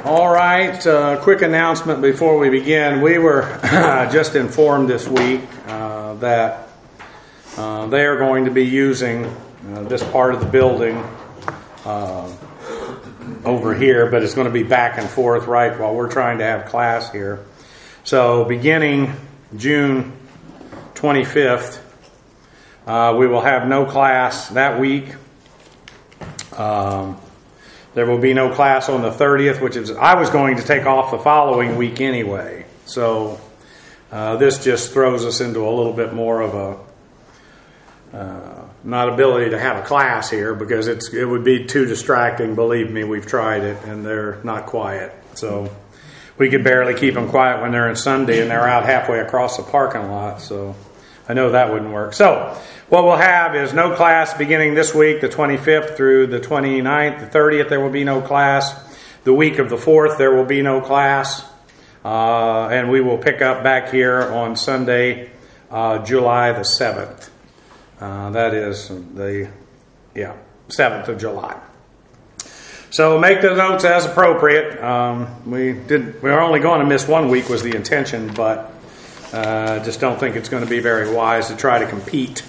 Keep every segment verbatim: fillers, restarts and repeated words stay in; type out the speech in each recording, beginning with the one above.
All right, uh, quick announcement before we begin. We were just informed this week uh, that uh, they are going to be using uh, this part of the building uh, over here, but it's going to be back and forth right while we're trying to have class here. So beginning June twenty-fifth, uh, we will have no class that week. Um, There will be no class on the thirtieth, which is, I was going to take off the following week anyway. So uh, this just throws us into a little bit more of a uh, not ability to have a class here because it's it would be too distracting. Believe me, we've tried it and they're not quiet. So we could barely keep them quiet when they're in Sunday and they're out halfway across the parking lot. So I know that wouldn't work. So what we'll have is no class beginning this week, the twenty-fifth through the twenty-ninth. The thirtieth, there will be no class. The week of the fourth, there will be no class. Uh, and we will pick up back here on Sunday, uh, July the seventh. Uh, that is the, yeah, seventh of July. So make the notes as appropriate. Um, we did, we were only going to miss one week was the intention, but I uh, just don't think it's going to be very wise to try to compete.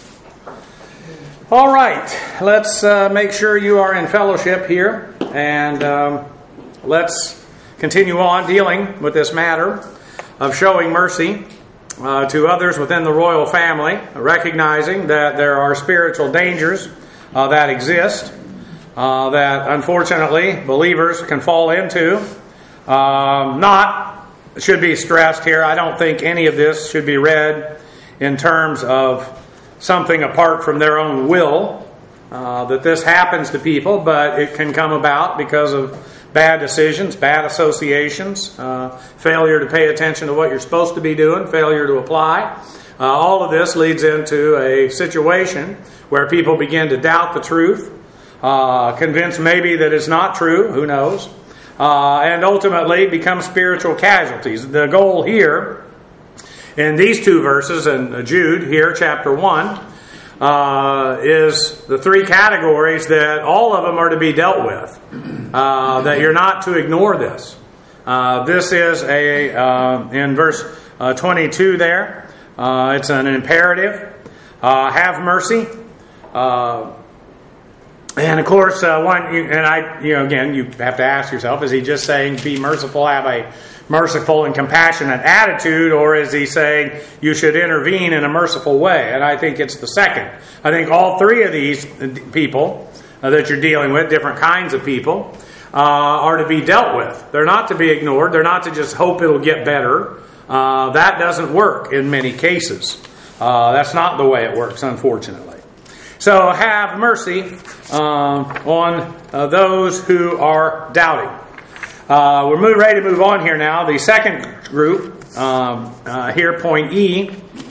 All right, let's uh, make sure you are in fellowship here, and um, let's continue on dealing with this matter of showing mercy uh, to others within the royal family, recognizing that there are spiritual dangers uh, that exist, uh, that unfortunately believers can fall into. Um, not should be stressed here, I don't think any of this should be read in terms of something apart from their own will, uh, that this happens to people, but it can come about because of bad decisions, bad associations, uh, failure to pay attention to what you're supposed to be doing, failure to apply. Uh, all of this leads into a situation where people begin to doubt the truth, uh, convinced maybe that it's not true, who knows, uh, and ultimately become spiritual casualties. The goal here in these two verses, in Jude, here, chapter one, uh, is the three categories that all of them are to be dealt with. Uh, that you're not to ignore this. Uh, this is a, uh, in verse uh, twenty-two there, uh, it's an imperative. Uh, have mercy. Uh, and of course, uh, one, and I, you know, again, you have to ask yourself, is he just saying be merciful, have a merciful and compassionate attitude, or is he saying you should intervene in a merciful way? And I think it's the second. I think all three of these people uh, that you're dealing with, different kinds of people, uh, are to be dealt with. They're not to be ignored. They're not to just hope it'll get better. Uh, that doesn't work in many cases. Uh, that's not the way it works, unfortunately. So have mercy uh, on uh, those who are doubting. Uh, we're move, ready to move on here now. The second group, um, uh, here, point E,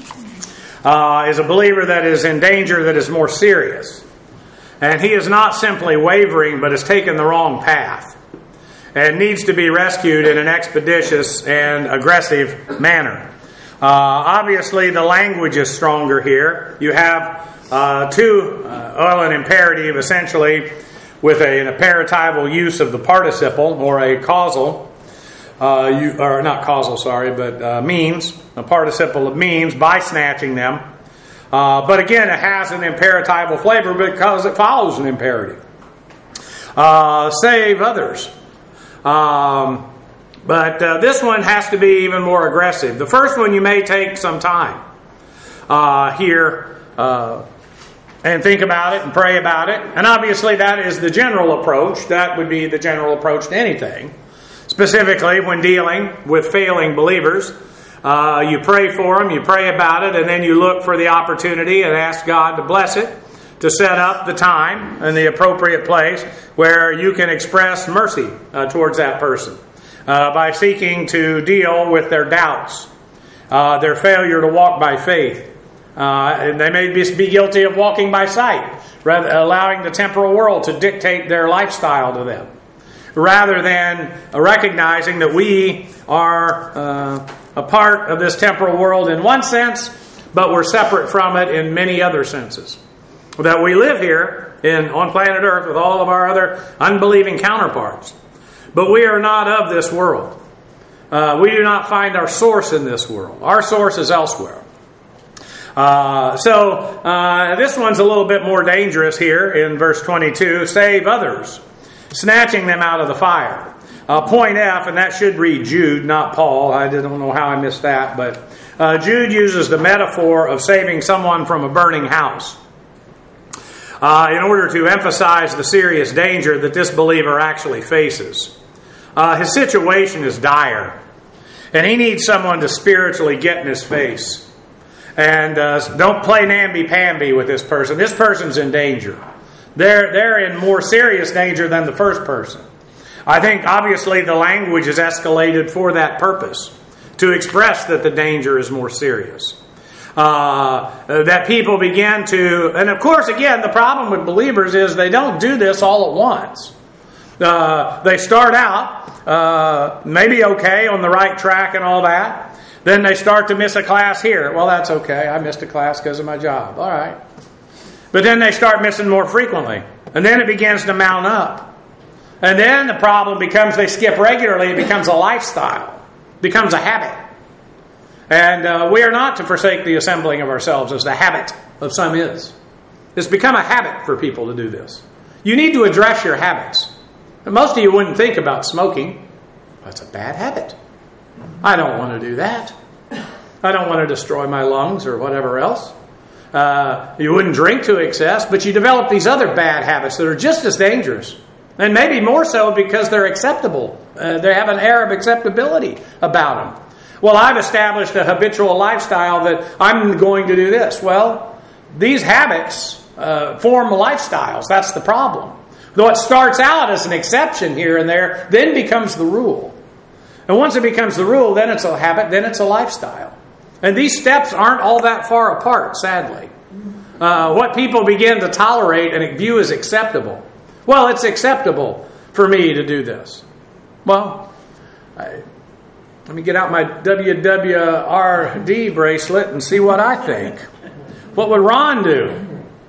uh, is a believer that is in danger that is more serious. And he is not simply wavering, but has taken the wrong path and needs to be rescued in an expeditious and aggressive manner. Uh, obviously, the language is stronger here. You have uh, two, uh, well, an imperative, essentially, with a, an imperatival use of the participle or a causal, uh, you, or not causal, sorry, but uh, means, a participle of means, by snatching them. Uh, but again, it has an imperatival flavor because it follows an imperative. Uh, save others. Um, but uh, this one has to be even more aggressive. The first one you may take some time uh, here uh, and think about it and pray about it. And obviously that is the general approach. That would be the general approach to anything. Specifically when dealing with failing believers. Uh, you pray for them, you pray about it, and then you look for the opportunity and ask God to bless it, to set up the time and the appropriate place where you can express mercy uh, towards that person uh, by seeking to deal with their doubts, uh, their failure to walk by faith. Uh, and they may be guilty of walking by sight, rather allowing the temporal world to dictate their lifestyle to them, rather than recognizing that we are uh, a part of this temporal world in one sense, but we're separate from it in many other senses. That we live here in on planet Earth with all of our other unbelieving counterparts, But we are not of this world. Uh, we do not find our source in this world. Our source is elsewhere. Uh, so uh, this one's a little bit more dangerous here in verse twenty-two. Save others, snatching them out of the fire. Uh, point F, and that should read Jude, not Paul. I don't know how I missed that, but uh, Jude uses the metaphor of saving someone from a burning house uh, in order to emphasize the serious danger that this believer actually faces. Uh, his situation is dire, and he needs someone to spiritually get in his face. And uh, don't play namby-pamby with this person. This person's in danger. They're, they're in more serious danger than the first person. I think obviously the language is escalated for that purpose, to express that the danger is more serious. Uh, that people begin to, and of course again the problem with believers is they don't do this all at once. Uh, they start out uh, maybe okay on the right track and all that. Then they start to miss a class here. Well, that's okay. I missed a class because of my job. All right. But then they start missing more frequently. And then it begins to mount up. And then the problem becomes they skip regularly. It becomes a lifestyle. It becomes a habit. And uh, we are not to forsake the assembling of ourselves as the habit of some is. It's become a habit for people to do this. You need to address your habits. And most of you wouldn't think about smoking. That's a bad habit. I don't want to do that. I don't want to destroy my lungs or whatever else. Uh, you wouldn't drink to excess, but you develop these other bad habits that are just as dangerous. And maybe more so because they're acceptable. Uh, they have an air of acceptability about them. Well, I've established a habitual lifestyle that I'm going to do this. Well, these habits uh, form lifestyles. That's the problem. Though it starts out as an exception here and there, then becomes the rule. And once it becomes the rule, then it's a habit, then it's a lifestyle. And these steps aren't all that far apart, sadly. Uh, what people begin to tolerate and view as acceptable. Well, it's acceptable for me to do this. Well, I, let me get out my W W R D bracelet and see what I think. What would Ron do?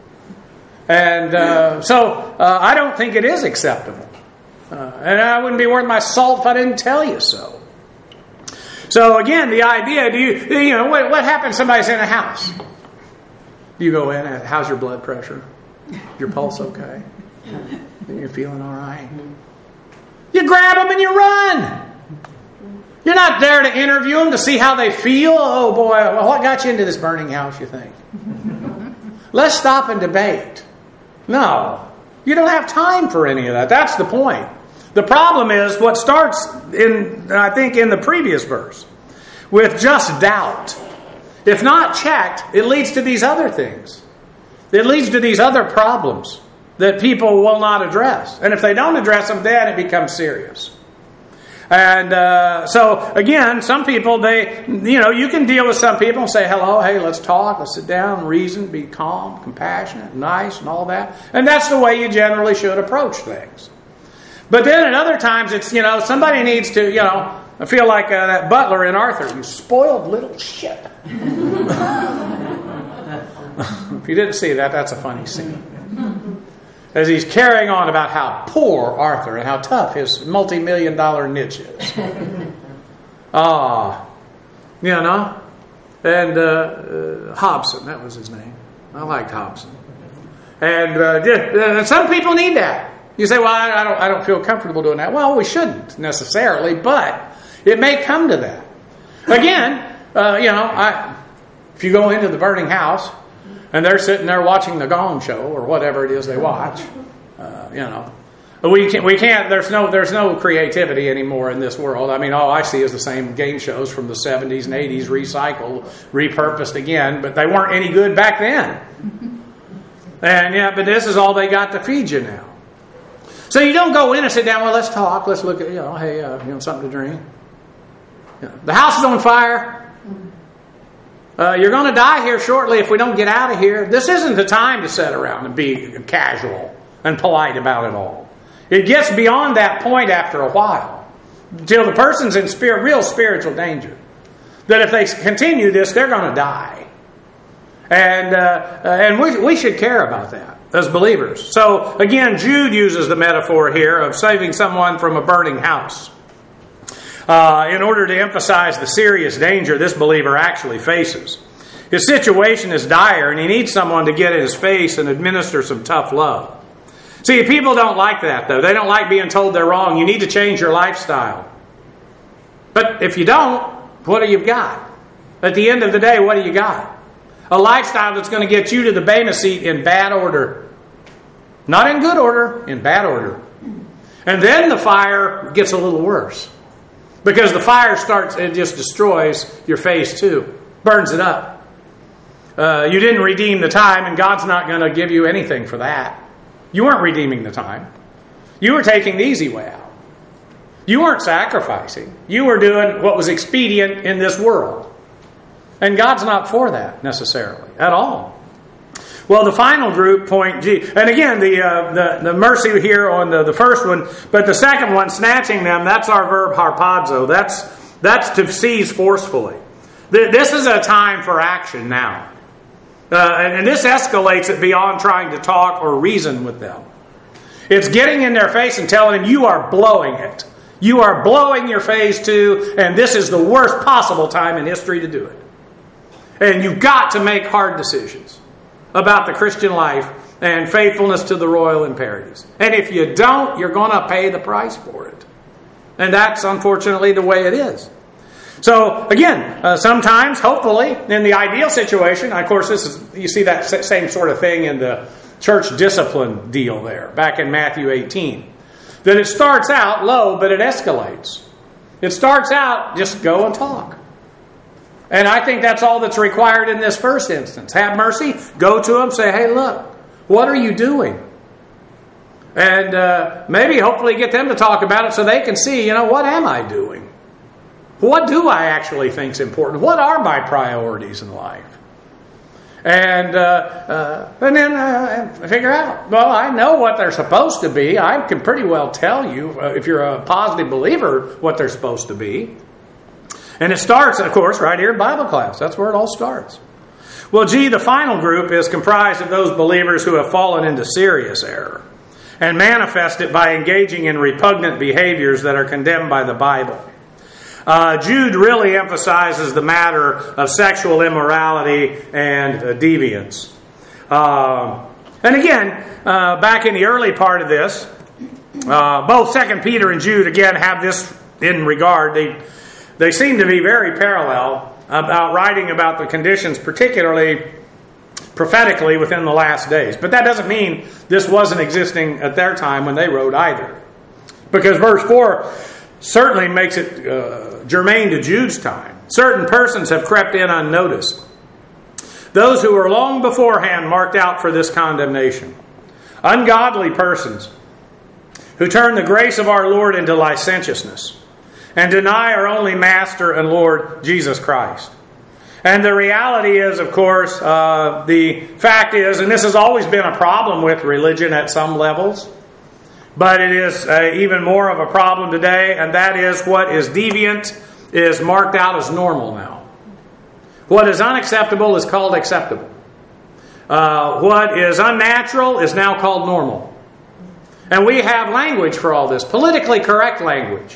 And uh, so uh, I don't think it is acceptable. Uh, and I wouldn't be worth my salt if I didn't tell you so. So again, the idea, do you, you know, what, what happens if somebody's in a house? You go in and how's your blood pressure? Your pulse okay? You're feeling all right? You grab them and you run. You're not there to interview them to see how they feel. Oh boy, well, what got you into this burning house, you think? Let's stop and debate. No, you don't have time for any of that. That's the point. The problem is what starts in, I think, in the previous verse with just doubt. If not checked, it leads to these other things. It leads to these other problems that people will not address. And if they don't address them, then it becomes serious. And uh, so, again, some people, they, you know, you can deal with some people and say, hello, hey, let's talk, let's sit down, reason, be calm, compassionate, nice, and all that. And that's the way you generally should approach things. But then at other times, it's, you know, somebody needs to, you know, I feel like uh, that butler in Arthur, you spoiled little shit. If you didn't see that, that's a funny scene. As he's carrying on about how poor Arthur and how tough his multi-million dollar niche is. Ah, you know, and uh, uh, Hobson, that was his name. I liked Hobson. And uh, uh, some people need that. You say, well, I, I don't, I don't feel comfortable doing that. Well, we shouldn't necessarily, but it may come to that. Again, uh, you know, I, if you go into the burning house and they're sitting there watching the Gong Show or whatever it is they watch, uh, you know, we can't, we can't. There's no, there's no creativity anymore in this world. I mean, all I see is the same game shows from the seventies and eighties, recycled, repurposed again, but they weren't any good back then. And yeah, but this is all they got to feed you now. So you don't go in and sit down, well, let's talk, let's look at, you know, hey, uh, you know, something to drink. You know, the house is on fire. Uh, you're going to die here shortly if we don't get out of here. This isn't the time to sit around and be casual and polite about it all. It gets beyond that point after a while, until the person's in spirit, real spiritual danger. That if they continue this, they're going to die. And uh, and we, we should care about that. as believers. So again, Jude uses the metaphor here of saving someone from a burning house uh, in order to emphasize the serious danger this believer actually faces. His situation is dire, and he needs someone to get in his face and administer some tough love. See, people don't like that, though. They don't like being told they're wrong. You need to change your lifestyle. But if you don't, what do you got? At the end of the day, what do you got? A lifestyle that's going to get you to the Bema seat in bad order. Not in good order, in bad order. And then the fire gets a little worse. Because the fire starts, it just destroys your face too. Burns it up. Uh, you didn't redeem the time, and God's not going to give you anything for that. You weren't redeeming the time. You were taking the easy way out. You weren't sacrificing. You were doing what was expedient in this world. And God's not for that necessarily at all. Well, the final group, point G. And again, the uh, the, the mercy here on the, the first one, but the second one, snatching them, that's our verb harpazo. That's, that's to seize forcefully. This is a time for action now. Uh, and, and this escalates it beyond trying to talk or reason with them. It's getting in their face and telling them, you are blowing it. You are blowing your face too, and this is the worst possible time in history to do it. And you've got to make hard decisions about the Christian life and faithfulness to the royal imperatives. And if you don't, you're going to pay the price for it. And that's unfortunately the way it is. So again, uh, sometimes, hopefully, in the ideal situation, of course, this is you see that same sort of thing in the church discipline deal there, back in Matthew eighteen. That it starts out low, but it escalates. It starts out, just go and talk. And I think that's all that's required in this first instance. Have mercy, go to them, say, hey, look, what are you doing? And uh, maybe, hopefully, get them to talk about it so they can see, you know, what am I doing? What do I actually think is important? What are my priorities in life? And uh, uh, and then uh, figure out, well, I know what they're supposed to be. I can pretty well tell you, uh, if you're a positive believer, what they're supposed to be. And it starts, of course, right here in Bible class. That's where it all starts. Well, gee, the final group is comprised of those believers who have fallen into serious error and manifest it by engaging in repugnant behaviors that are condemned by the Bible. Uh, Jude really emphasizes the matter of sexual immorality and uh, deviance. Uh, and again, uh, back in the early part of this, uh, both Second Peter and Jude, again, have this in regard. They, they seem to be very parallel about writing about the conditions, particularly prophetically within the last days. But that doesn't mean this wasn't existing at their time when they wrote either. Because verse four certainly makes it uh, germane to Jude's time. Certain persons have crept in unnoticed. Those who were long beforehand marked out for this condemnation. Ungodly persons who turn the grace of our Lord into licentiousness and deny our only Master and Lord Jesus Christ. And the reality is, of course, uh, the fact is, and this has always been a problem with religion at some levels, but it is uh, even more of a problem today, and that is what is deviant is marked out as normal now. What is unacceptable is called acceptable. Uh, what is unnatural is now called normal. And we have language for all this, politically correct language.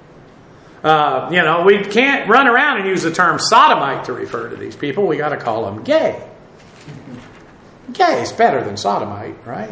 Uh, you know, we can't run around and use the term sodomite to refer to these people. We got to call them gay. Gay is better than sodomite, right?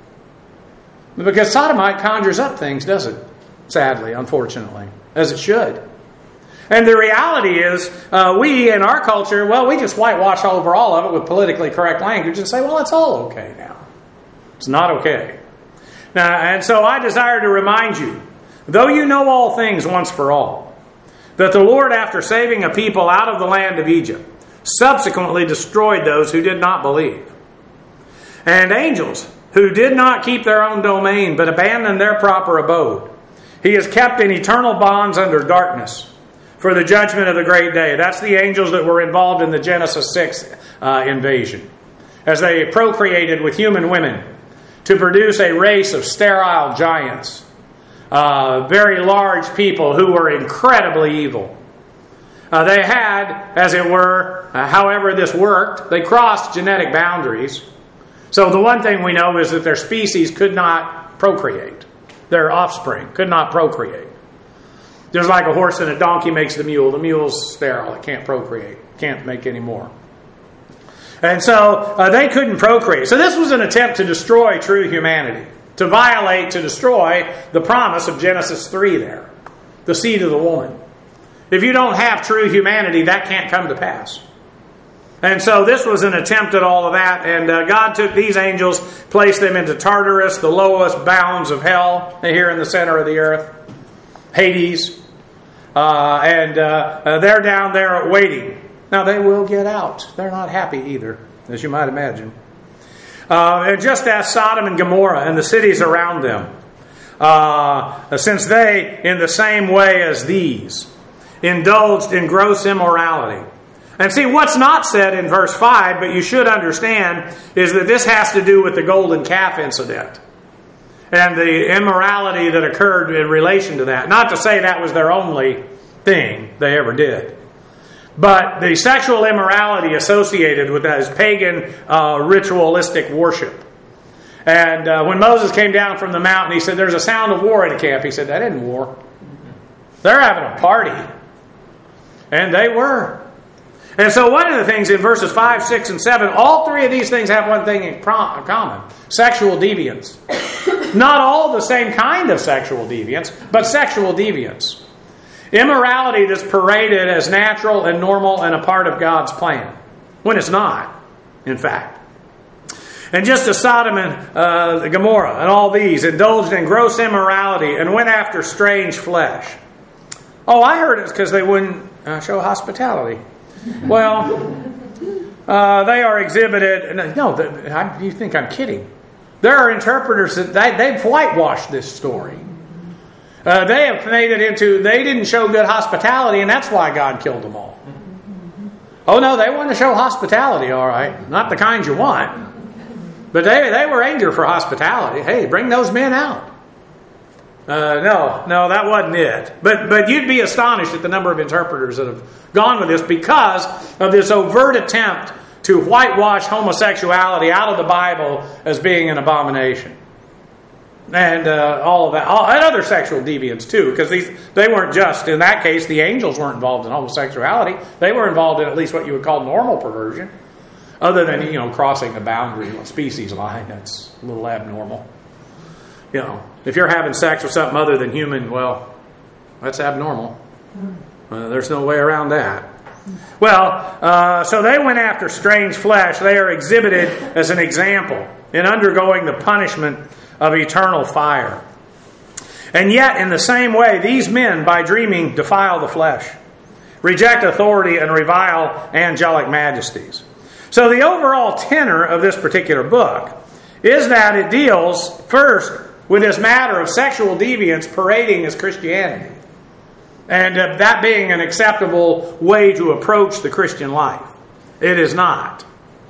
Because sodomite conjures up things, does it? Sadly, unfortunately, as it should. And the reality is, uh, we in our culture, well, we just whitewash over all of it with politically correct language and say, well, it's all okay now. It's not okay. Now, and so I desire to remind you, though you know all things once for all, that the Lord, after saving a people out of the land of Egypt, subsequently destroyed those who did not believe. And angels who did not keep their own domain, but abandoned their proper abode, He has kept in eternal bonds under darkness for the judgment of the great day. That's the angels that were involved in the Genesis six uh, invasion, as they procreated with human women to produce a race of sterile giants, uh, very large people who were incredibly evil. Uh, they had, as it were, uh, however this worked, they crossed genetic boundaries So the one thing we know is that their species could not procreate. Their offspring could not procreate. Just like a horse and a donkey makes the mule. The mule's sterile. It can't procreate. Can't make any more. And so uh, they couldn't procreate. So this was an attempt to destroy true humanity. To violate, to destroy the promise of Genesis three there. The seed of the woman. If you don't have true humanity, that can't come to pass. And so this was an attempt at all of that. And uh, God took these angels, placed them into Tartarus, the lowest bounds of hell, here in the center of the earth. Hades. Uh, and uh, uh, they're down there waiting. Now they will get out. They're not happy either, as you might imagine. Uh, and just as Sodom and Gomorrah and the cities around them. Uh, since they, in the same way as these, indulged in gross immorality. And see, what's not said in verse five, but you should understand, is that this has to do with the golden calf incident. And the immorality that occurred in relation to that. Not to say that was their only thing they ever did. But the sexual immorality associated with that is pagan uh, ritualistic worship. And uh, when Moses came down from the mountain, he said, there's a sound of war in the camp. He said, that isn't war. They're having a party. And they were. And so one of the things in verses five, six, and seven, all three of these things have one thing in common. Sexual deviance. Not all the same kind of sexual deviance, but sexual deviance. Immorality that's paraded as natural and normal and a part of God's plan. When it's not, in fact. And just as Sodom and uh, Gomorrah and all these indulged in gross immorality and went after strange flesh. Oh, I heard it's because they wouldn't uh, show hospitality. Well, uh, they are exhibited. No, the, I, you think I'm kidding. There are interpreters that they, they've whitewashed this story. Uh, they have made it into, they didn't show good hospitality, and that's why God killed them all. Oh no, they want to show hospitality, all right. Not the kind you want. But they, they were eager for hospitality. Hey, bring those men out. Uh, no, no, that wasn't it. But but you'd be astonished at the number of interpreters that have gone with this because of this overt attempt to whitewash homosexuality out of the Bible as being an abomination. And uh, all of that. All, and other sexual deviance too, because these they weren't just, in that case, the angels weren't involved in homosexuality. They were involved in at least what you would call normal perversion. Other than, you know, crossing the boundary species line, that's a little abnormal. You know, if you're having sex with something other than human, well, that's abnormal. Uh, there's no way around that. Well, uh, so they went after strange flesh. They are exhibited as an example in undergoing the punishment of eternal fire. And yet, in the same way, these men, by dreaming, defile the flesh, reject authority, and revile angelic majesties. So the overall tenor of this particular book is that it deals first with this matter of sexual deviance parading as Christianity. And uh, that being an acceptable way to approach the Christian life. It is not.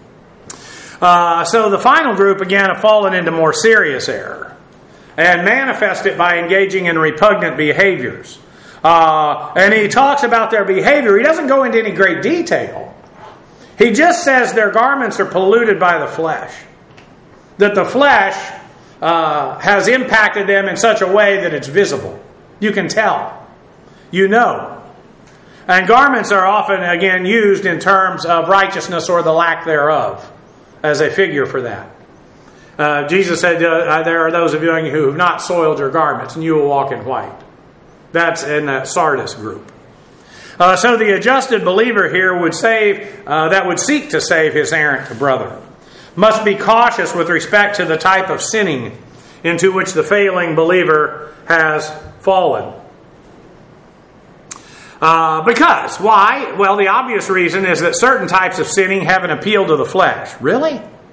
Uh, so the final group, again, have fallen into more serious error and manifest it by engaging in repugnant behaviors. Uh, and he talks about their behavior. He doesn't go into any great detail. He just says their garments are polluted by the flesh. That the flesh uh, has impacted them in such a way that it's visible. You can tell. You know. And garments are often, again, used in terms of righteousness or the lack thereof as a figure for that. Uh, Jesus said, uh, there are those of you who have not soiled your garments, and you will walk in white. That's in that Sardis group. Uh, so the adjusted believer here would save, uh, that would seek to save his errant brother, must be cautious with respect to the type of sinning into which the failing believer has fallen. Uh, because, why? Well, the obvious reason is that certain types of sinning have an appeal to the flesh. Really?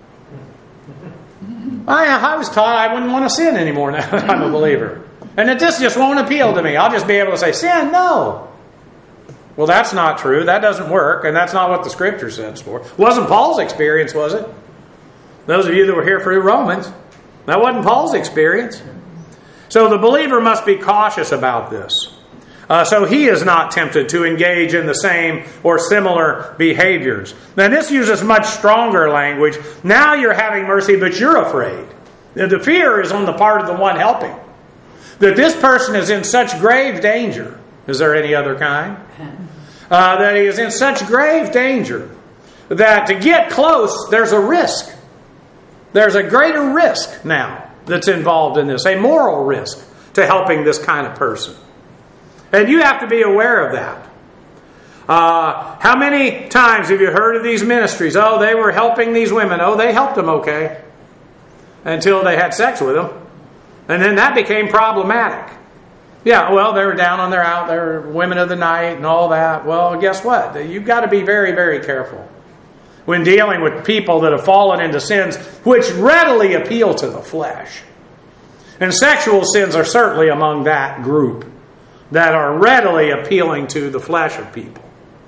I, I was taught I wouldn't want to sin anymore now that I'm a believer. And that this just won't appeal to me. I'll just be able to say, sin, no. Well, that's not true. That doesn't work, and that's not what the Scripture says for. It wasn't Paul's experience, was it? Those of you that were here for Romans, that wasn't Paul's experience. So the believer must be cautious about this. Uh, so he is not tempted to engage in the same or similar behaviors. Now this uses much stronger language. Now you're having mercy, but you're afraid. The fear is on the part of the one helping. That this person is in such grave danger. Is there any other kind? Uh, that he is in such grave danger that to get close, there's a risk. There's a greater risk now that's involved in this. A moral risk to helping this kind of person. And you have to be aware of that. Uh, how many times have you heard of these ministries? Oh, they were helping these women. Oh, they helped them okay. Until they had sex with them. And then that became problematic. Yeah, well, they were down on their out, they were women of the night and all that. Well, guess what? You've got to be very, very careful when dealing with people that have fallen into sins which readily appeal to the flesh. And sexual sins are certainly among that group that are readily appealing to the flesh of people.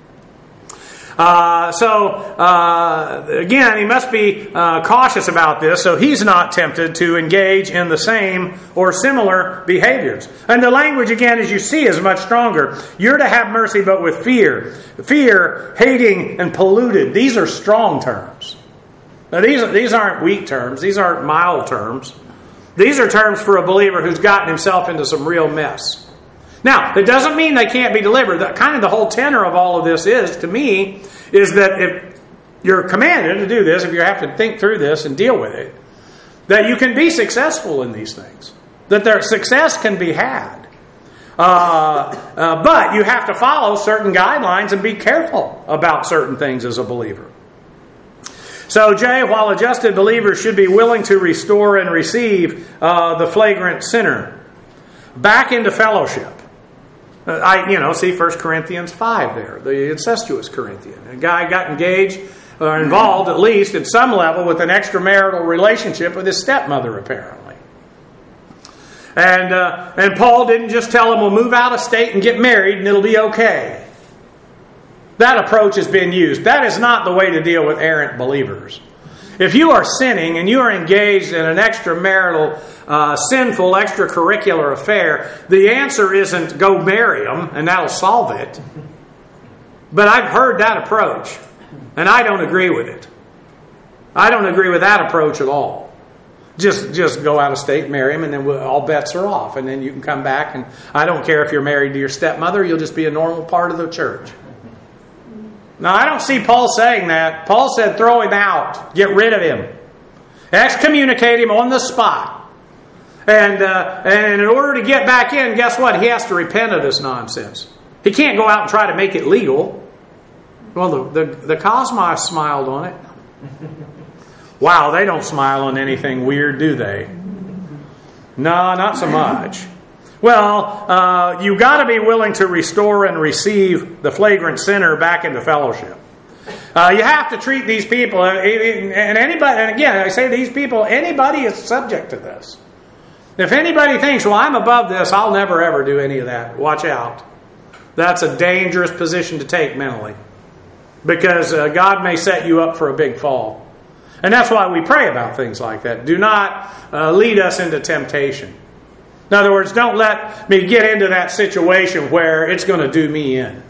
Uh, so, uh, again, he must be uh, cautious about this, so he's not tempted to engage in the same or similar behaviors. And the language, again, as you see, is much stronger. You're to have mercy, but with fear. Fear, hating, and polluted. These are strong terms. Now, these, these aren't weak terms. These aren't mild terms. These are terms for a believer who's gotten himself into some real mess. Now, it doesn't mean they can't be delivered. The, kind of the whole tenor of all of this is, to me, is that if you're commanded to do this, if you have to think through this and deal with it, that you can be successful in these things. That their success can be had. Uh, uh, but you have to follow certain guidelines and be careful about certain things as a believer. So, Jay, while adjusted believers should be willing to restore and receive uh, the flagrant sinner back into fellowship. I, you know, see First Corinthians five there, the incestuous Corinthian. A guy got engaged or involved, at least at some level, with an extramarital relationship with his stepmother, apparently. And uh, and Paul didn't just tell him, well, move out of state and get married and it'll be okay. That approach has been used. That is not the way to deal with errant believers. If you are sinning and you are engaged in an extramarital, uh, sinful, extracurricular affair, the answer isn't go marry them and that'll solve it. But I've heard that approach, and I don't agree with it. I don't agree with that approach at all. Just just go out of state, marry him, and then we'll, all bets are off. And then you can come back, and I don't care if you're married to your stepmother, you'll just be a normal part of the church. Now, I don't see Paul saying that. Paul said throw him out. Get rid of him. Excommunicate him on the spot. And, uh, and in order to get back in, guess what? He has to repent of this nonsense. He can't go out and try to make it legal. Well, the, the, the cosmos smiled on it. Wow, they don't smile on anything weird, do they? No, not so much. Well, uh, you've got to be willing to restore and receive the flagrant sinner back into fellowship. Uh, you have to treat these people, and anybody, and again, I say these people, anybody is subject to this. If anybody thinks, well, I'm above this, I'll never ever do any of that, watch out. That's a dangerous position to take mentally. Because uh, God may set you up for a big fall. And that's why we pray about things like that. Do not uh, lead us into temptation. In other words, don't let me get into that situation where it's going to do me in.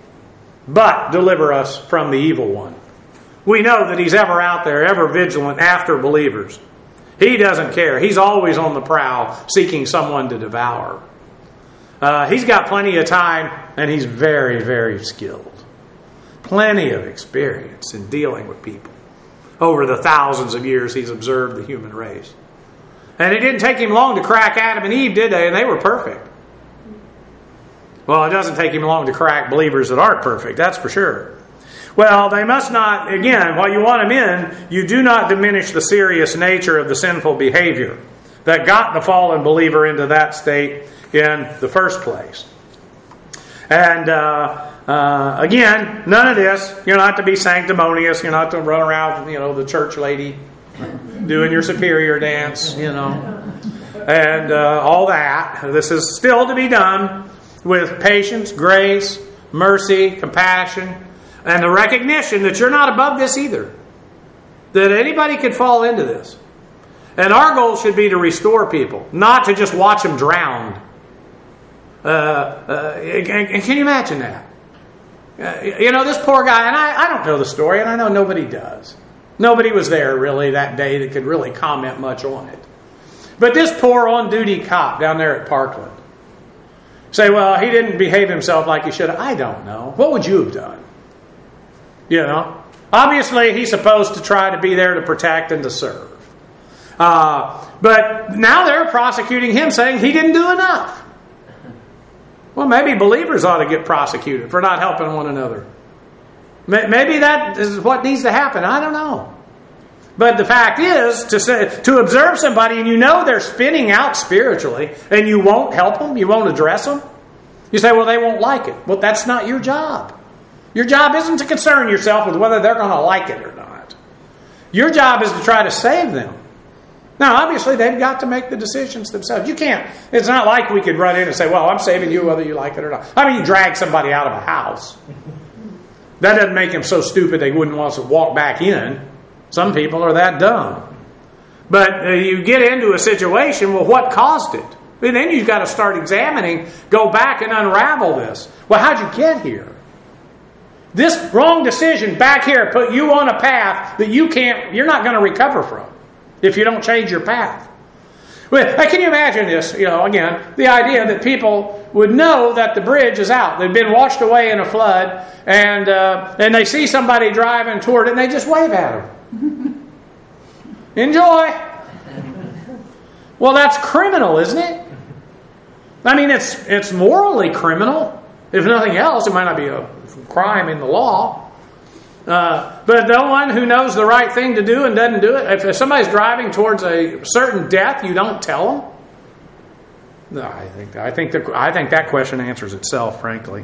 But deliver us from the evil one. We know that he's ever out there, ever vigilant after believers. He doesn't care. He's always on the prowl, seeking someone to devour. Uh, he's got plenty of time, and he's very, very skilled. Plenty of experience in dealing with people. Over the thousands of years he's observed the human race. And it didn't take him long to crack Adam and Eve, did they? And they were perfect. Well, it doesn't take him long to crack believers that aren't perfect, that's for sure. Well, they must not, again, while you want them in, you do not diminish the serious nature of the sinful behavior that got the fallen believer into that state in the first place. And uh, uh, again, none of this, you're not to be sanctimonious, you're not to run around, you know, the church lady doing your superior dance, you know, and uh, all that. This is still to be done with patience, grace, mercy, compassion, and the recognition that you're not above this either. That anybody could fall into this. And our goal should be to restore people, not to just watch them drown. Uh, uh, and can you imagine that? Uh, you know, this poor guy, and I, I don't know the story, and I know nobody does. Nobody was there really that day that could really comment much on it. But this poor on-duty cop down there at Parkland, say, well, he didn't behave himself like he should have. I don't know. What would you have done? You know? Obviously, he's supposed to try to be there to protect and to serve. Uh, but now they're prosecuting him, saying he didn't do enough. Well, maybe believers ought to get prosecuted for not helping one another. Maybe that is what needs to happen. I don't know. But the fact is, to say, to observe somebody and you know they're spinning out spiritually and you won't help them, you won't address them, you say, well, they won't like it. Well, that's not your job. Your job isn't to concern yourself with whether they're going to like it or not. Your job is to try to save them. Now, obviously, they've got to make the decisions themselves. You can't, it's not like we could run in and say, well, I'm saving you whether you like it or not. I mean, you drag somebody out of a house. That doesn't make them so stupid they wouldn't want to walk back in. Some people are that dumb. But uh, you get into a situation, well, what caused it? And then you've got to start examining, go back and unravel this. Well, how'd you get here? This wrong decision back here put you on a path that you can't, you're not going to recover from if you don't change your path. Well, can you imagine this? You know, again, the idea that people would know that the bridge is out. They've been washed away in a flood, and uh, and they see somebody driving toward it, and they just wave at them. Enjoy. Well, that's criminal, isn't it? I mean, it's it's morally criminal. If nothing else, it might not be a crime in the law. Uh, but no one who knows the right thing to do and doesn't do it. If somebody's driving towards a certain death, you don't tell them. No, I think I think the, I think that question answers itself, frankly.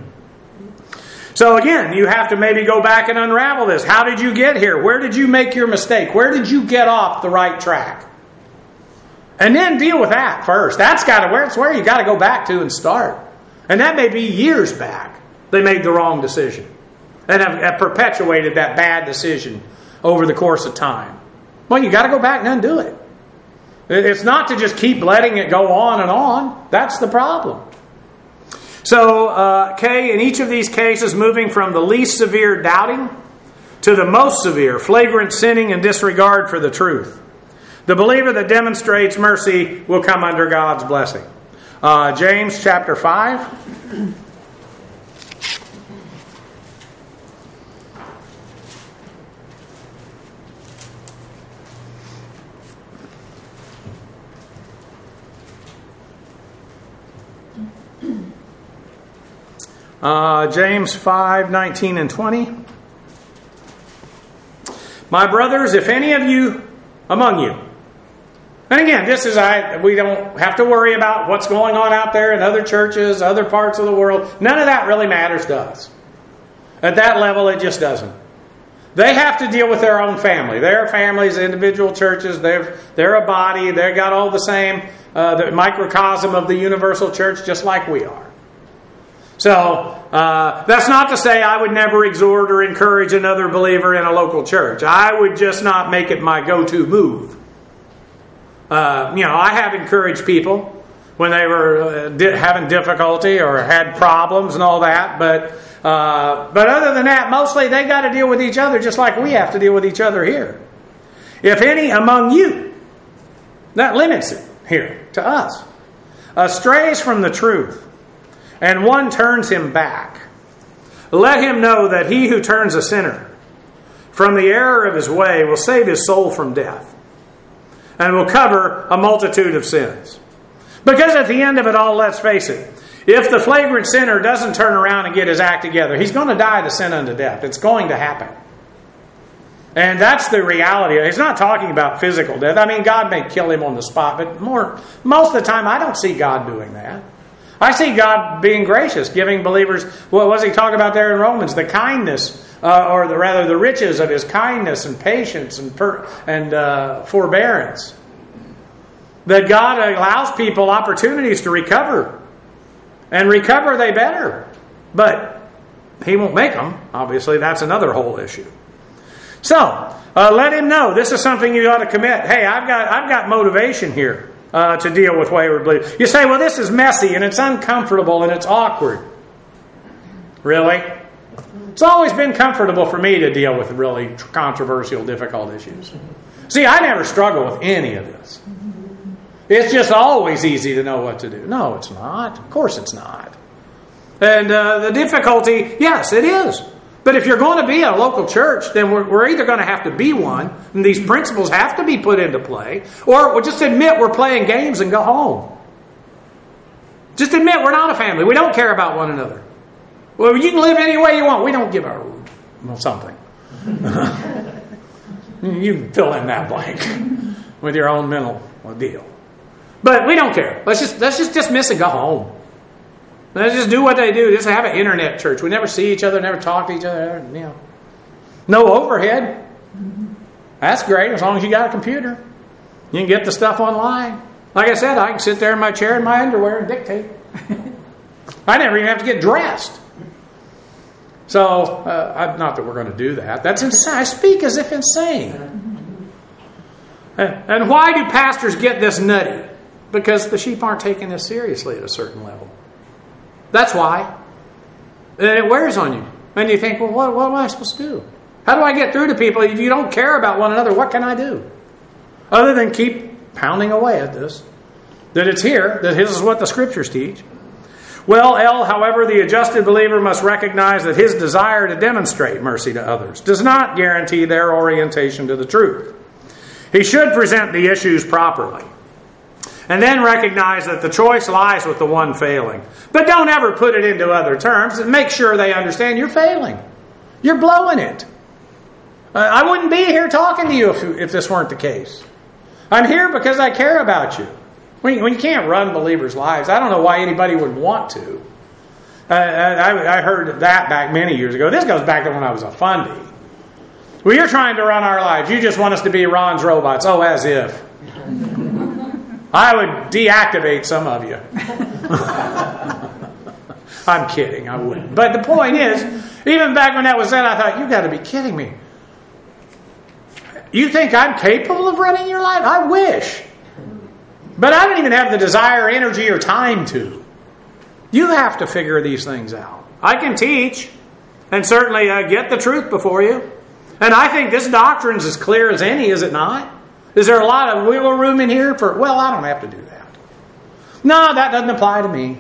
So again, you have to maybe go back and unravel this. How did you get here? Where did you make your mistake? Where did you get off the right track? And then deal with that first. That's got to where it's where you got to go back to and start. And that may be years back they made the wrong decision and have, have perpetuated that bad decision over the course of time. Well, you got to go back and undo it. It's not to just keep letting it go on and on. That's the problem. So, uh, K, in each of these cases, moving from the least severe doubting to the most severe, flagrant sinning and disregard for the truth. The believer that demonstrates mercy will come under God's blessing. Uh, James chapter five. Uh, James five, nineteen and twenty. My brothers, if any of you among you, and again, this is I. we don't have to worry about what's going on out there in other churches, other parts of the world. None of that really matters to us. At that level, it just doesn't. They have to deal with their own family. Their families, individual churches, they're, they're a body. They've got all the same uh, the microcosm of the universal church, just like we are. So, uh, that's not to say I would never exhort or encourage another believer in a local church. I would just not make it my go-to move. Uh, you know, I have encouraged people when they were uh, di- having difficulty or had problems and all that. But, uh, but other than that, mostly they got to deal with each other just like we have to deal with each other here. If any among you, that limits it here to us, uh, strays from the truth, and one turns him back, let him know that he who turns a sinner from the error of his way will save his soul from death and will cover a multitude of sins. Because at the end of it all, let's face it, if the flagrant sinner doesn't turn around and get his act together, he's going to die to sin unto death. It's going to happen. And that's the reality. He's not talking about physical death. I mean, God may kill him on the spot, but more most of the time I don't see God doing that. I see God being gracious, giving believers, what was he talking about there in Romans? The kindness, uh, or the, rather the riches of his kindness and patience and, per, and uh, forbearance. That God allows people opportunities to recover. And recover they better. But he won't make them. Obviously, that's another whole issue. So, uh, let him know. This is something you ought to commit. Hey, I've got I've got motivation here. uh, to deal with wayward believers. You say, well, this is messy and it's uncomfortable and it's awkward. Really? It's always been comfortable for me to deal with really controversial, difficult issues. See, I never struggle with any of this. It's just always easy to know what to do. No, it's not. Of course it's not. And uh, the difficulty, yes, it is. But if you're going to be a local church, then we're, we're either going to have to be one, and these principles have to be put into play, or we'll just admit we're playing games and go home. Just admit we're not a family. We don't care about one another. Well, you can live any way you want. We don't give a well, something. You can fill in that blank with your own mental deal. But we don't care. Let's just let's just dismiss and go home. Let's just do what they do. Just have an internet church. We never see each other, never talk to each other. You know, no overhead. That's great as long as you got a computer. You can get the stuff online. Like I said, I can sit there in my chair in my underwear and dictate. I never even have to get dressed. So, uh, not that we're going to do that. That's insane. I speak as if insane. And, and why do pastors get this nutty? Because the sheep aren't taking this seriously at a certain level. That's why. And it wears on you. And you think, well, what, what am I supposed to do? How do I get through to people? If you don't care about one another, what can I do? Other than keep pounding away at this. That it's here, that this is what the Scriptures teach. Well, L, however, the adjusted believer must recognize that his desire to demonstrate mercy to others does not guarantee their orientation to the truth. He should present the issues properly. And then recognize that the choice lies with the one failing. But don't ever put it into other terms and make sure they understand you're failing. You're blowing it. Uh, I wouldn't be here talking to you if, if this weren't the case. I'm here because I care about you. When you, when you can't run believers' lives, I don't know why anybody would want to. Uh, I, I heard that back many years ago. This goes back to when I was a fundy. Well, you're trying to run our lives. You just want us to be Ron's robots. Oh, as if. I would deactivate some of you. I'm kidding. I wouldn't. But the point is, even back when that was said, I thought, you got to be kidding me. You think I'm capable of running your life? I wish. But I don't even have the desire, energy, or time to. You have to figure these things out. I can teach and certainly uh, get the truth before you. And I think this doctrine's as clear as any, is it not? Is there a lot of wiggle room in here for, well, I don't have to do that. No, that doesn't apply to me.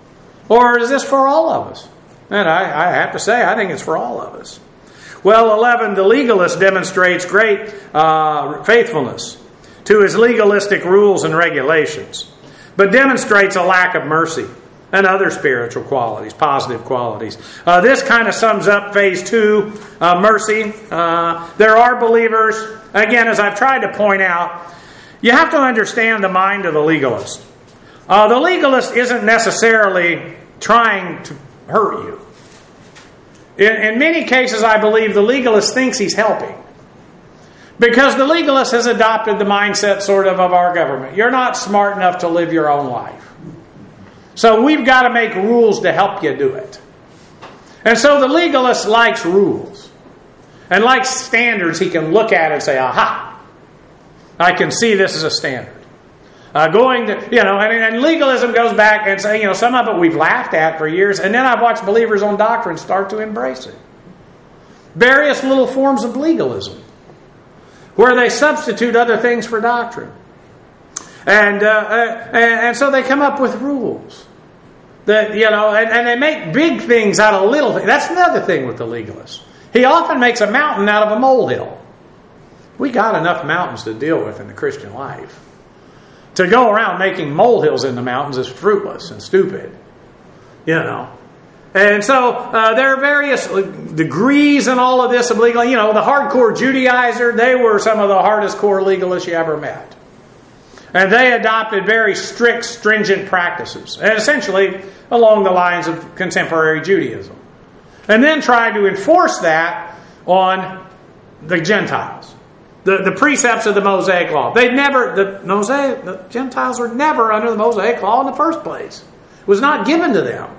Or is this for all of us? And I, I have to say, I think it's for all of us. Well, eleven, the legalist demonstrates great uh, faithfulness to his legalistic rules and regulations, but demonstrates a lack of mercy and other spiritual qualities, positive qualities. Uh, this kind of sums up phase two, uh, mercy. Uh, there are believers, again, as I've tried to point out, you have to understand the mind of the legalist. Uh, the legalist isn't necessarily trying to hurt you. In, in many cases, I believe the legalist thinks he's helping. Because the legalist has adopted the mindset sort of of our government. You're not smart enough to live your own life. So we've got to make rules to help you do it. And so the legalist likes rules. And likes standards he can look at and say, aha, I can see this as a standard. Uh, going to, you know, and, and legalism goes back and say, you know, some of it we've laughed at for years. And then I've watched believers on doctrine start to embrace it. Various little forms of legalism, where they substitute other things for doctrine. And, uh, uh, and and so they come up with rules. That, you know, and, and they make big things out of little things. That's another thing with the legalist. He often makes a mountain out of a molehill. We got enough mountains to deal with in the Christian life. To go around making molehills in the mountains is fruitless and stupid. You know. And so uh, there are various degrees in all of this of legal. You know, the hardcore Judaizer, they were some of the hardest core legalists you ever met. And they adopted very strict, stringent practices. And essentially along the lines of contemporary Judaism. And then tried to enforce that on the Gentiles. The, the precepts of the Mosaic Law. They never, the Mosaic, the Gentiles were never under the Mosaic Law in the first place. It was not given to them.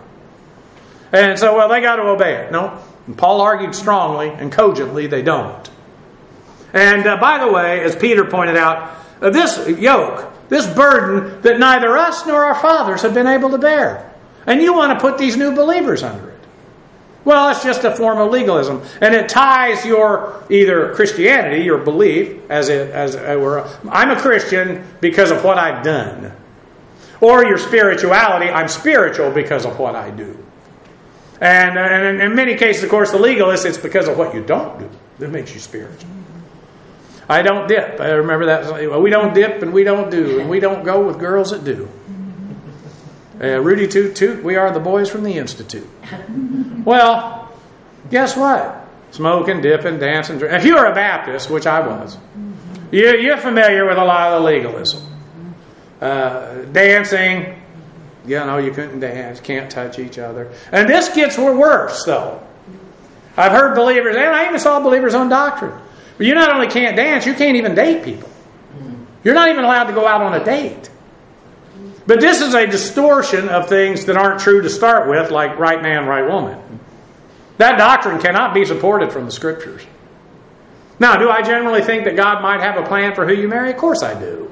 And so, well, they got to obey it. No. And Paul argued strongly and cogently they don't. And uh, by the way, as Peter pointed out, uh, this yoke, This burden that neither us nor our fathers have been able to bear. And you want to put these new believers under it. Well, it's just a form of legalism. And it ties your either Christianity, your belief, as it, as it were, I'm a Christian because of what I've done. Or your spirituality, I'm spiritual because of what I do. And, and in many cases, of course, the legalist, it's because of what you don't do that makes you spiritual. I don't dip. I remember that. We don't dip and we don't do. And we don't go with girls that do. Uh, Rudy Toot Toot, we are the boys from the Institute. Well, guess what? Smoking, dipping, dancing. Drink. If you were a Baptist, which I was, you, you're familiar with a lot of the legalism. Uh, dancing, you know, you couldn't dance, can't touch each other. And this gets worse, though. I've heard believers, and I even saw believers on doctrine. But you not only can't dance, you can't even date people. You're not even allowed to go out on a date. But this is a distortion of things that aren't true to start with, like right man, right woman. That doctrine cannot be supported from the Scriptures. Now, do I generally think that God might have a plan for who you marry? Of course I do.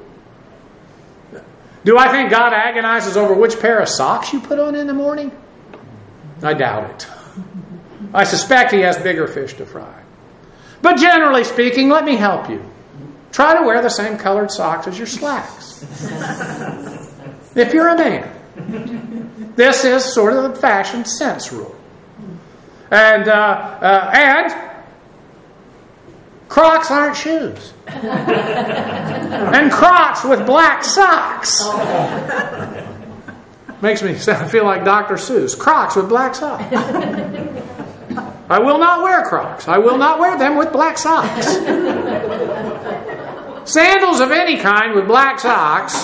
Do I think God agonizes over which pair of socks you put on in the morning? I doubt it. I suspect He has bigger fish to fry. But generally speaking, let me help you. Try to wear the same colored socks as your slacks. If you're a man. This is sort of the fashion sense rule. And, uh, uh, and Crocs aren't shoes. And Crocs with black socks. Makes me feel like Doctor Seuss. Crocs with black socks. I will not wear Crocs. I will not wear them with black socks. Sandals of any kind with black socks.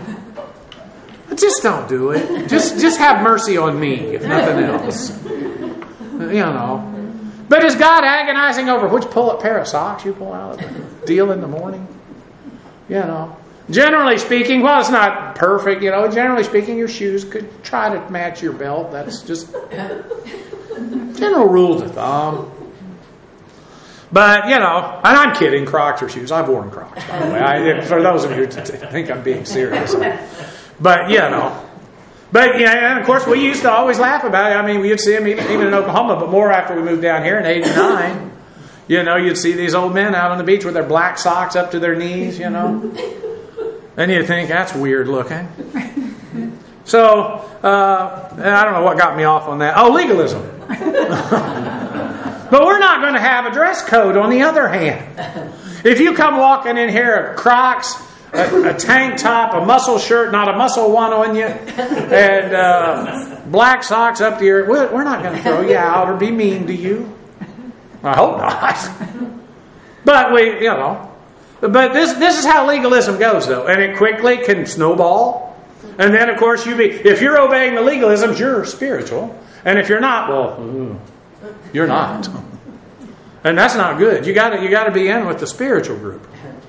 Just don't do it. Just just have mercy on me, if nothing else. You know. But is God agonizing over which pull-up pair of socks you pull out of the deal in the morning? You know. Generally speaking, well, it's not perfect, you know. Generally speaking, your shoes could try to match your belt. That's just general rules of thumb. But, you know, and I'm kidding, Crocs or shoes. I've worn Crocs, by the way. I, for those of you who think I'm being serious. But, you know. But, yeah, and of course, we used to always laugh about it. I mean, you'd see them even, even in Oklahoma, but more after we moved down here in eighty-nine. You know, you'd see these old men out on the beach with their black socks up to their knees, you know. And you'd think, that's weird looking. So, uh, I don't know what got me off on that. Oh, legalism. But we're not going to have a dress code on the other hand. If you come walking in here, Crocs, a, a tank top, a muscle shirt, not a muscle one on you, and uh, black socks up to your... We're not going to throw you out or be mean to you. I hope not. But we, you know... But this this is how legalism goes, though. And it quickly can snowball. And then, of course, you be if you're obeying the legalisms, you're spiritual. And if you're not, well, you're not. And that's not good. You got you got to be in with the spiritual group.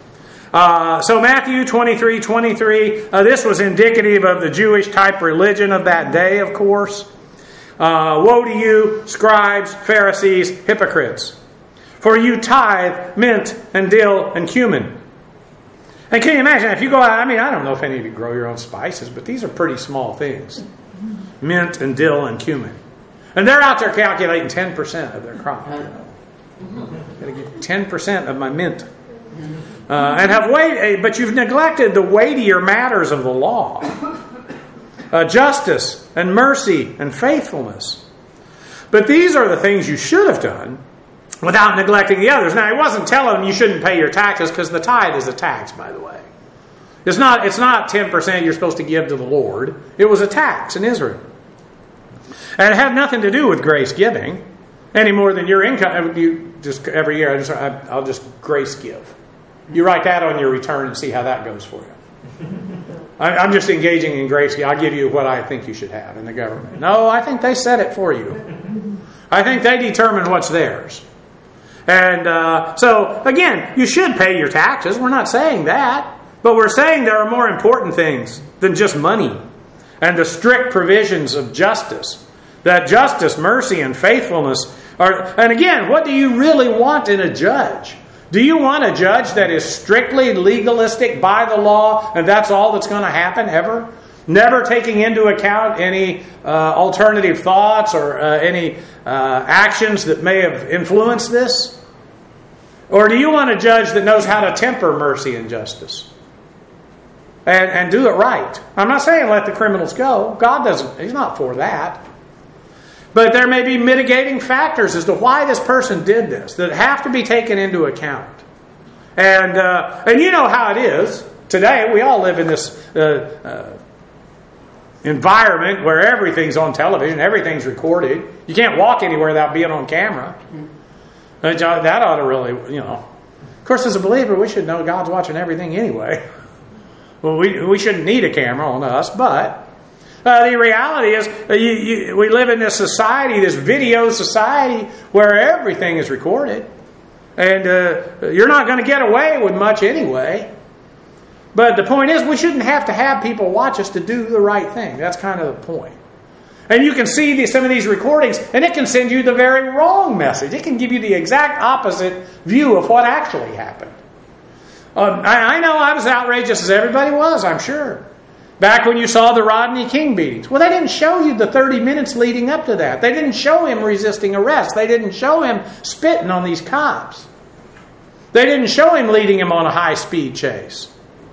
Uh, so Matthew twenty-three twenty-three, uh, this was indicative of the Jewish type religion of that day, of course. Uh, Woe to you, scribes, Pharisees, hypocrites! For you tithe mint and dill and cumin. And can you imagine, if you go out, I mean, I don't know if any of you grow your own spices, but these are pretty small things. Mint and dill and cumin. And they're out there calculating ten percent of their crop. You know. Got to get ten percent of my mint. Uh, and have weight, but you've neglected the weightier matters of the law. Uh, justice and mercy and faithfulness. But these are the things you should have done without neglecting the others. Now, he wasn't telling them you shouldn't pay your taxes, because the tithe is a tax, by the way. It's not, it's not ten percent you're supposed to give to the Lord. It was a tax in Israel. And it had nothing to do with grace giving, any more than your income. You just every year, I just, I, I'll just grace give. You write that on your return and see how that goes for you. I, I'm just engaging in grace. I'll give you what I think you should have in the government. No, I think they set it for you. I think they determine what's theirs. And uh, so, again, you should pay your taxes. We're not saying that. But we're saying there are more important things than just money and the strict provisions of justice. That justice, mercy, and faithfulness are... And again, what do you really want in a judge? Do you want a judge that is strictly legalistic by the law, and that's all that's going to happen ever? Never taking into account any uh, alternative thoughts or uh, any uh, actions that may have influenced this? Or do you want a judge that knows how to temper mercy and justice? And, and do it right. I'm not saying let the criminals go. God doesn't, He's not for that. But there may be mitigating factors as to why this person did this that have to be taken into account. And uh, and you know how it is. Today we all live in this uh, uh, environment where everything's on television, everything's recorded. You can't walk anywhere without being on camera. That ought to really, you know. Of course, as a believer, we should know God's watching everything anyway. Well, we we shouldn't need a camera on us, but uh, the reality is uh, you, you, we live in this society, this video society, where everything is recorded. And uh, you're not going to get away with much anyway. But the point is, we shouldn't have to have people watch us to do the right thing. That's kind of the point. And you can see these, some of these recordings, and it can send you the very wrong message. It can give you the exact opposite view of what actually happened. Um, I, I know I was outraged just as everybody was, I'm sure. Back when you saw the Rodney King beatings. Well, they didn't show you the thirty minutes leading up to that. They didn't show him resisting arrest. They didn't show him spitting on these cops. They didn't show him leading him on a high-speed chase.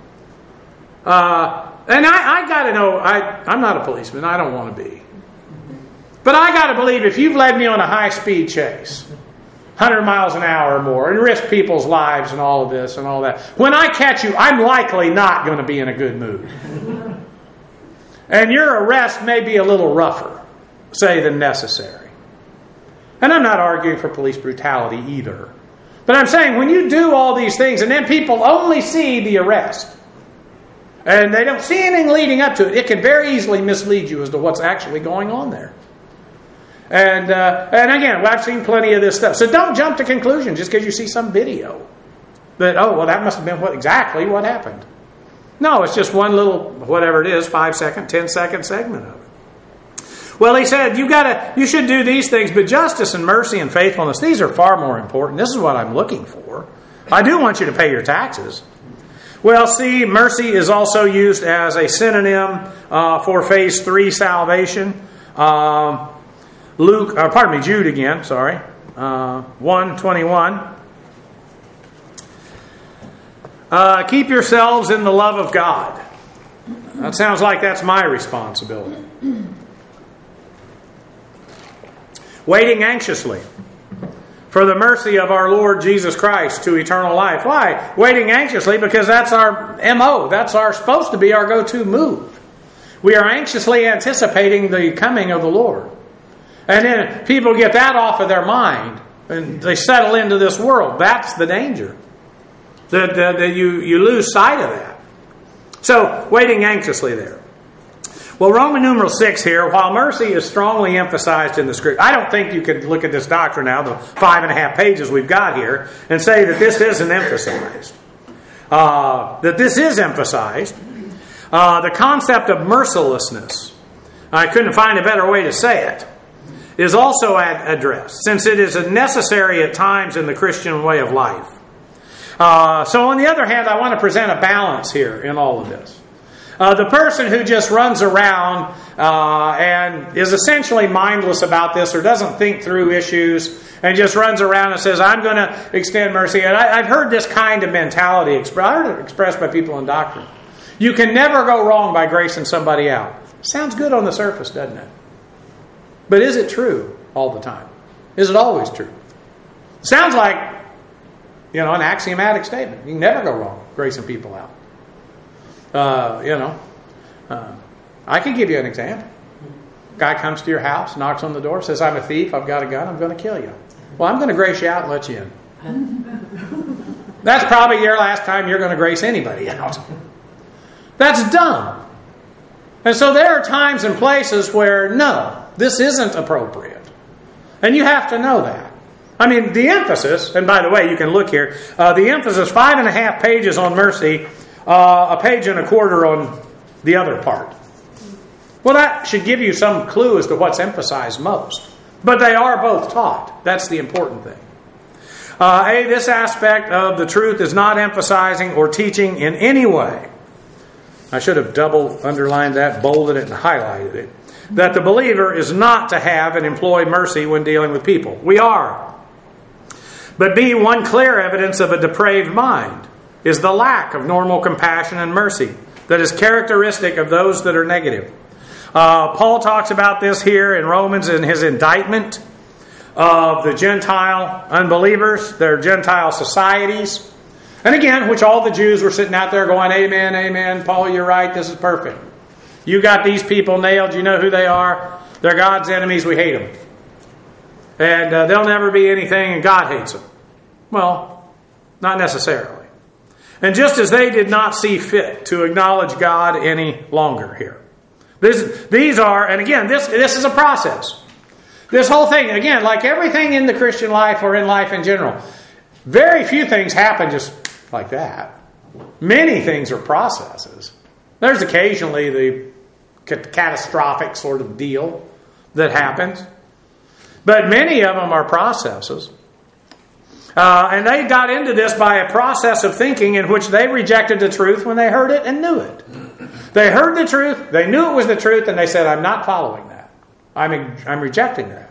Uh, and I, I got to know, I, I'm not a policeman. I don't want to be. But I got to believe if you've led me on a high-speed chase, one hundred miles an hour or more, and risk people's lives and all of this and all that, when I catch you, I'm likely not going to be in a good mood. And your arrest may be a little rougher, say, than necessary. And I'm not arguing for police brutality either. But I'm saying when you do all these things and then people only see the arrest and they don't see anything leading up to it, it can very easily mislead you as to what's actually going on there. And uh, and again, I've seen plenty of this stuff. So don't jump to conclusions just because you see some video. That, oh, well, that must have been what exactly what happened. No, it's just one little, whatever it is, five second, ten second segment of it. Well, he said, you gotta, you should do these things, but justice and mercy and faithfulness, these are far more important. This is what I'm looking for. I do want you to pay your taxes. Well, see, mercy is also used as a synonym uh, for phase three salvation. Um, Luke, uh, pardon me, Jude again, sorry. Uh, one twenty-one. Uh, keep yourselves in the love of God. That sounds like that's my responsibility. Waiting anxiously for the mercy of our Lord Jesus Christ to eternal life. Why? Waiting anxiously because that's our M O. That's our supposed to be our go-to move. We are anxiously anticipating the coming of the Lord. And then people get that off of their mind and they settle into this world. That's the danger. That, that, that you, you lose sight of that. So, waiting anxiously there. Well, Roman numeral six here, while mercy is strongly emphasized in the scripture, I don't think you could look at this doctrine now, the five and a half pages we've got here, and say that this isn't emphasized. Uh, that this is emphasized. Uh, the concept of mercilessness, I couldn't find a better way to say it, is also ad- addressed, since it is necessary at times in the Christian way of life. Uh, so on the other hand, I want to present a balance here in all of this. Uh, the person who just runs around uh, and is essentially mindless about this or doesn't think through issues and just runs around and says, I'm going to extend mercy. And I, I've heard this kind of mentality expressed, expressed by people in doctrine. You can never go wrong by gracing somebody out. Sounds good on the surface, doesn't it? But is it true all the time? Is it always true? Sounds like, you know, an axiomatic statement. You can never go wrong gracing people out. Uh, you know, uh, I can give you an example. Guy comes to your house, knocks on the door, says, I'm a thief, I've got a gun, I'm going to kill you. Well, I'm going to grace you out and let you in. That's probably your last time you're going to grace anybody out. That's dumb. And so there are times and places where, no, this isn't appropriate. And you have to know that. I mean, the emphasis, and by the way, you can look here, uh, the emphasis, five and a half pages on mercy, uh, a page and a quarter on the other part. Well, that should give you some clue as to what's emphasized most. But they are both taught. That's the important thing. Uh, A, this aspect of the truth is not emphasizing or teaching in any way. I should have double underlined that, bolded it, and highlighted it. That the believer is not to have and employ mercy when dealing with people. We are. But B, one clear evidence of a depraved mind is the lack of normal compassion and mercy that is characteristic of those that are negative. Uh, Paul talks about this here in Romans in his indictment of the Gentile unbelievers, their Gentile societies. And again, which all the Jews were sitting out there going, amen, amen, Paul, you're right, this is perfect. You got these people nailed, you know who they are. They're God's enemies, we hate them. And uh, they'll never be anything, and God hates them. Well, not necessarily. And just as they did not see fit to acknowledge God any longer here. This, these are, and again, this, this is a process. This whole thing, again, like everything in the Christian life or in life in general, very few things happen just like that. Many things are processes. There's occasionally the catastrophic sort of deal that happens. But many of them are processes. Uh, and they got into this by a process of thinking in which they rejected the truth when they heard it and knew it. They heard the truth, they knew it was the truth, and they said, I'm not following that. I'm, I'm rejecting that.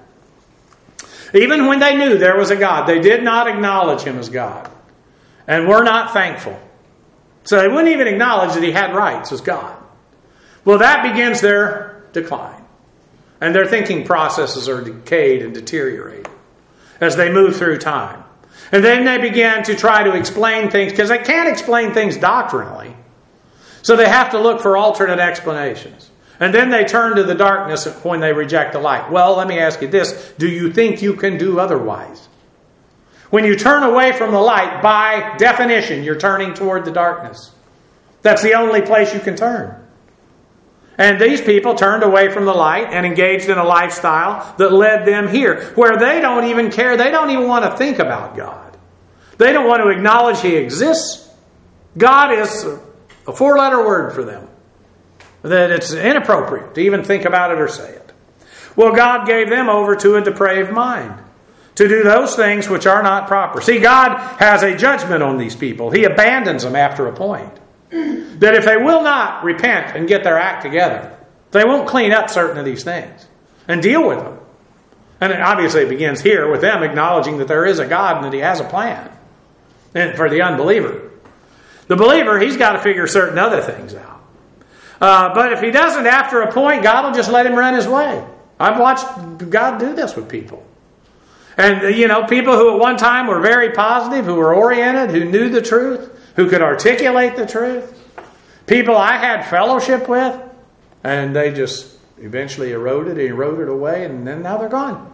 Even when they knew there was a God, they did not acknowledge Him as God. And were not thankful. So they wouldn't even acknowledge that He had rights as God. Well, that begins their decline. And their thinking processes are decayed and deteriorated as they move through time. And then they began to try to explain things, because they can't explain things doctrinally. So they have to look for alternate explanations. And then they turn to the darkness when they reject the light. Well, let me ask you this. Do you think you can do otherwise? When you turn away from the light, by definition, you're turning toward the darkness. That's the only place you can turn. And these people turned away from the light and engaged in a lifestyle that led them here, where they don't even care. They don't even want to think about God. They don't want to acknowledge He exists. God is a four-letter word for them. That it's inappropriate to even think about it or say it. Well, God gave them over to a depraved mind to do those things which are not proper. See, God has a judgment on these people. He abandons them after a point. That if they will not repent and get their act together, they won't clean up certain of these things and deal with them. And it obviously begins here with them acknowledging that there is a God and that He has a plan. And for the unbeliever. The believer, he's got to figure certain other things out. Uh, but if he doesn't, after a point, God will just let him run his way. I've watched God do this with people. And, you know, people who at one time were very positive, who were oriented, who knew the truth, who could articulate the truth. People I had fellowship with, and they just eventually eroded and eroded away, and then now they're gone.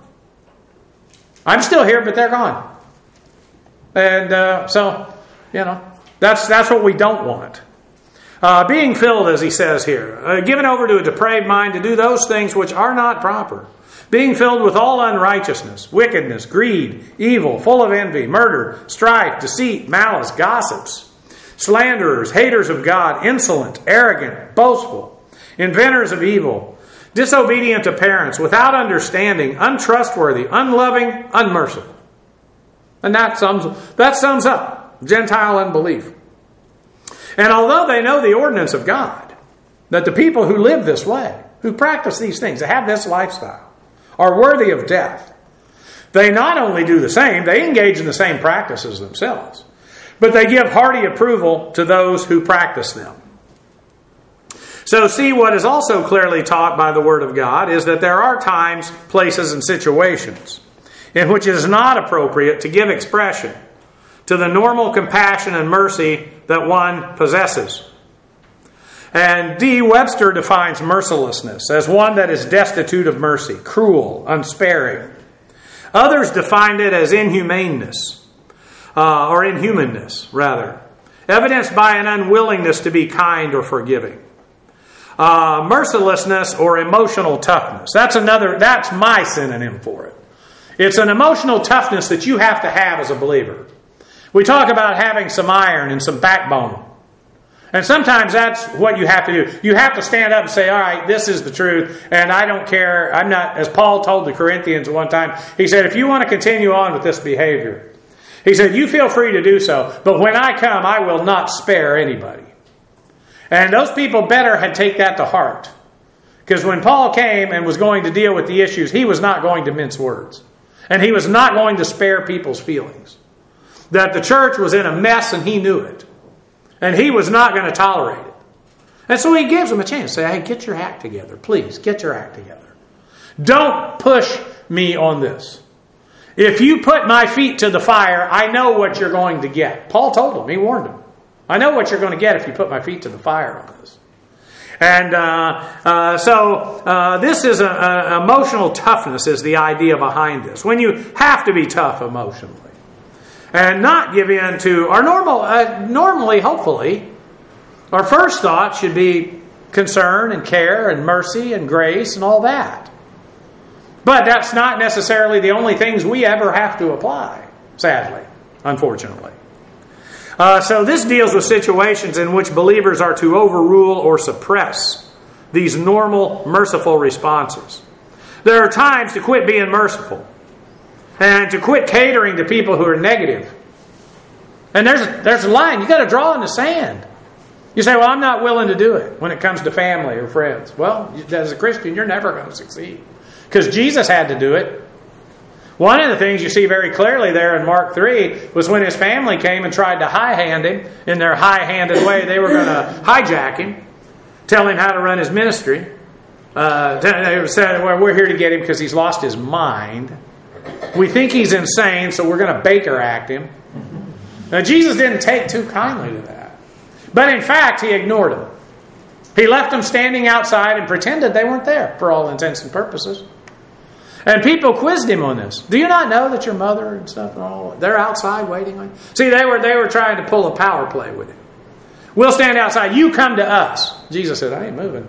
I'm still here, but they're gone. And uh, so, you know, that's that's what we don't want. Uh, being filled, as he says here, uh, given over to a depraved mind to do those things which are not proper. Being filled with all unrighteousness, wickedness, greed, evil, full of envy, murder, strife, deceit, malice, gossips, slanderers, haters of God, insolent, arrogant, boastful, inventors of evil, disobedient to parents, without understanding, untrustworthy, unloving, unmerciful. And that sums, that sums up Gentile unbelief. And although they know the ordinance of God, that the people who live this way, who practice these things, that have this lifestyle, are worthy of death, they not only do the same, they engage in the same practices themselves, but they give hearty approval to those who practice them. So see, what is also clearly taught by the Word of God is that there are times, places, and situations in which it is not appropriate to give expression to the normal compassion and mercy that one possesses. And D. Webster defines mercilessness as one that is destitute of mercy, cruel, unsparing. Others defined it as inhumaneness, uh, or inhumanness, rather, evidenced by an unwillingness to be kind or forgiving. Uh, mercilessness or emotional toughness. That's another, that's my synonym for it. It's an emotional toughness that you have to have as a believer. We talk about having some iron and some backbone. And sometimes that's what you have to do. You have to stand up and say, all right, this is the truth, and I don't care. I'm not, as Paul told the Corinthians one time, he said, if you want to continue on with this behavior, He said, you feel free to do so, but when I come, I will not spare anybody. And those people better had take that to heart. Because when Paul came and was going to deal with the issues, he was not going to mince words. And he was not going to spare people's feelings. That the church was in a mess and he knew it. And he was not going to tolerate it. And so he gives them a chance. Say, hey, get your act together. Please, get your act together. Don't push me on this. If you put my feet to the fire, I know what you're going to get. Paul told him. He warned him. I know what you're going to get if you put my feet to the fire on this. And uh, uh, so uh, this is a, a, emotional toughness is the idea behind this. When you have to be tough emotionally. And not give in to our normal, uh, normally, hopefully, our first thought should be concern and care and mercy and grace and all that. But that's not necessarily the only things we ever have to apply, sadly, unfortunately. Uh, so this deals with situations in which believers are to overrule or suppress these normal, merciful responses. There are times to quit being merciful and to quit catering to people who are negative. And there's, there's a line. You've got to draw in the sand. You say, well, I'm not willing to do it when it comes to family or friends. Well, as a Christian, you're never going to succeed. Because Jesus had to do it. One of the things you see very clearly there in Mark three was when his family came and tried to high-hand him in their high-handed way. They were going to hijack him, tell him how to run his ministry. Uh, they said, well, we're here to get him because he's lost his mind. We think he's insane, so we're going to Baker act him. Now, Jesus didn't take too kindly to that. But in fact, he ignored them. He left them standing outside and pretended they weren't there for all intents and purposes. And people quizzed him on this. Do you not know that your mother and stuff and all, they're outside waiting on you? See, they were, they were trying to pull a power play with him. We'll stand outside. You come to us. Jesus said, I ain't moving.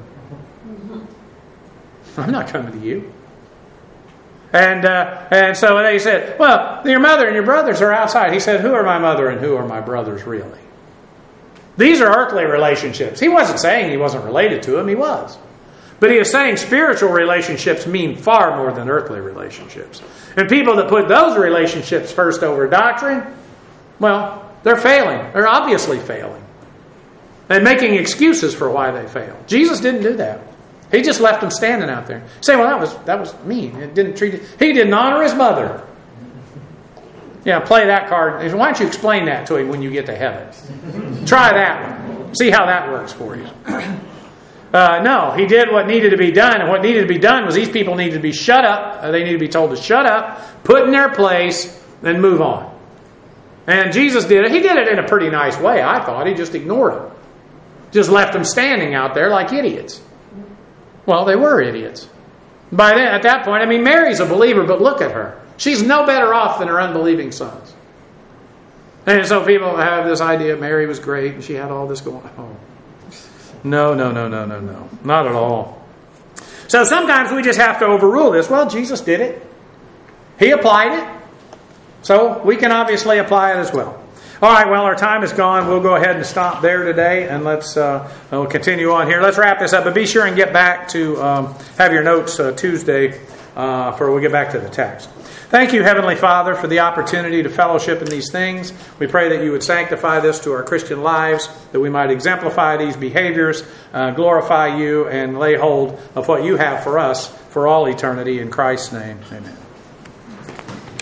I'm not coming to you. And uh, and so they said, well, your mother and your brothers are outside. He said, who are my mother and who are my brothers really? These are earthly relationships. He wasn't saying he wasn't related to them. He was. But he is saying spiritual relationships mean far more than earthly relationships. And people that put those relationships first over doctrine, well, they're failing. They're obviously failing. And making excuses for why they failed. Jesus didn't do that. He just left them standing out there. Say, well, that was that was mean. It didn't treat it. He didn't honor his mother. Yeah, play that card. Why don't you explain that to him when you get to heaven? Try that one. See how that works for you. Uh, no, he did what needed to be done. And what needed to be done was these people needed to be shut up. Uh, they needed to be told to shut up, put in their place, and move on. And Jesus did it. He did it in a pretty nice way, I thought. He just ignored them. Just left them standing out there like idiots. Well, they were idiots. By then, at that point, I mean, Mary's a believer, but look at her. She's no better off than her unbelieving sons. And so people have this idea Mary was great and she had all this going on. No, no, no, no, no, no. Not at all. So sometimes we just have to overrule this. Well, Jesus did it. He applied it. So we can obviously apply it as well. All right, well, our time is gone. We'll go ahead and stop there today, and let's uh, we'll continue on here. Let's wrap this up, but be sure and get back to um, have your notes uh, Tuesday uh, for we get back to the text. Thank you, Heavenly Father, for the opportunity to fellowship in these things. We pray that you would sanctify this to our Christian lives, that we might exemplify these behaviors, uh, glorify you, and lay hold of what you have for us for all eternity. In Christ's name, amen.